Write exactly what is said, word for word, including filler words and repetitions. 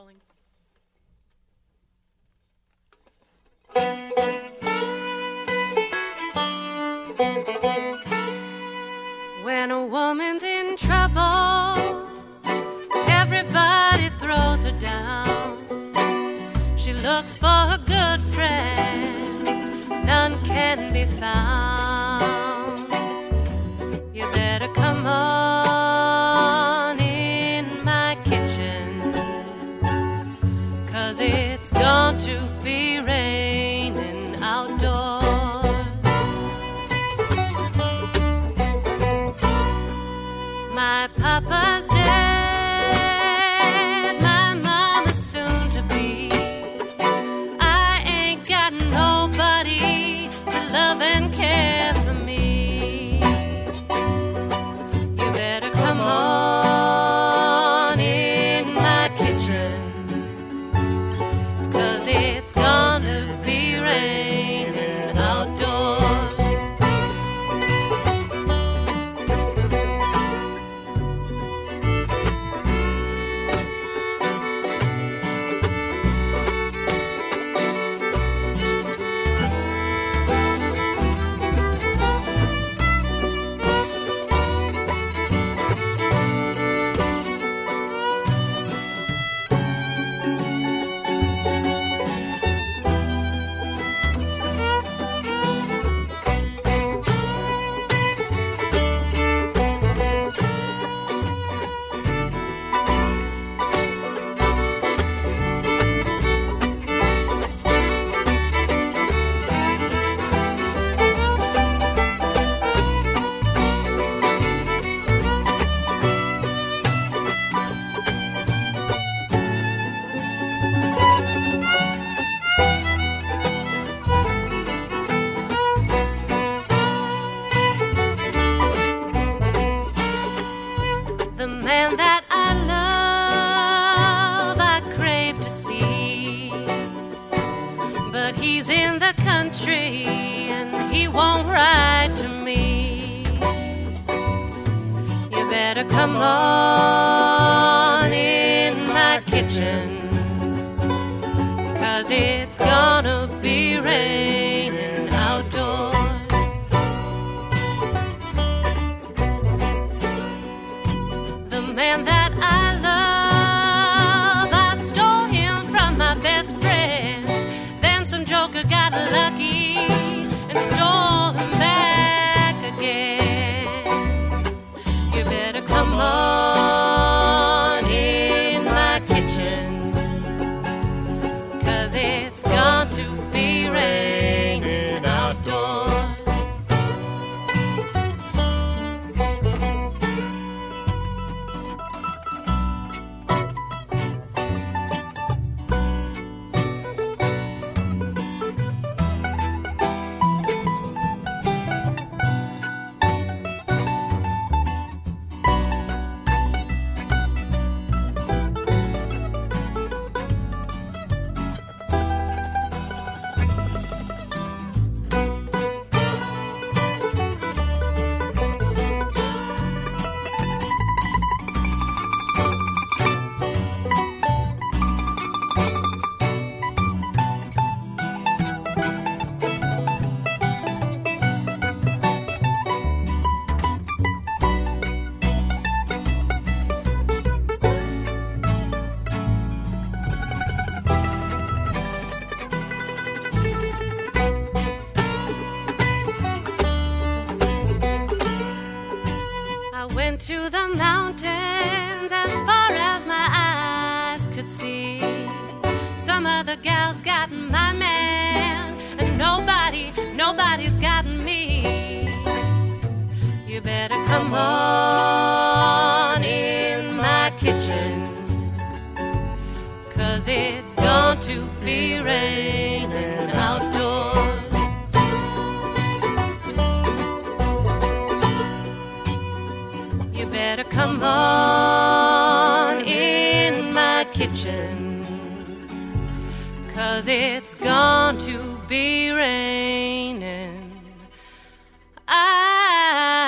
rolling. When a woman's in trouble, everybody throws her down. She looks for her good friends, none can be found. You better come on in my kitchen, 'cause it's going to be raining outdoors. My papa's dead, my mama's soon to be. I ain't got nobody to love and care for me. You better come on in my kitchen, 'cause it's gonna be raining outdoors. The man that I love, I crave to see, but he's in the country and he won't write to me. You better come on in my kitchen, 'cause it's gonna be raining outdoors. The man that I love, I stole him from my best friend. Then some joker got lucky and stole him back again. You better come on in my kitchen, 'cause it's going to be raining outdoors. I went to the mountains as far as my eyes could see. Some other gals got my man, and nobody, nobody's gotten me. You better come on in my kitchen, 'cause it's going to be raining outdoors. You better come on in my kitchen, 'cause it's going to be raining. I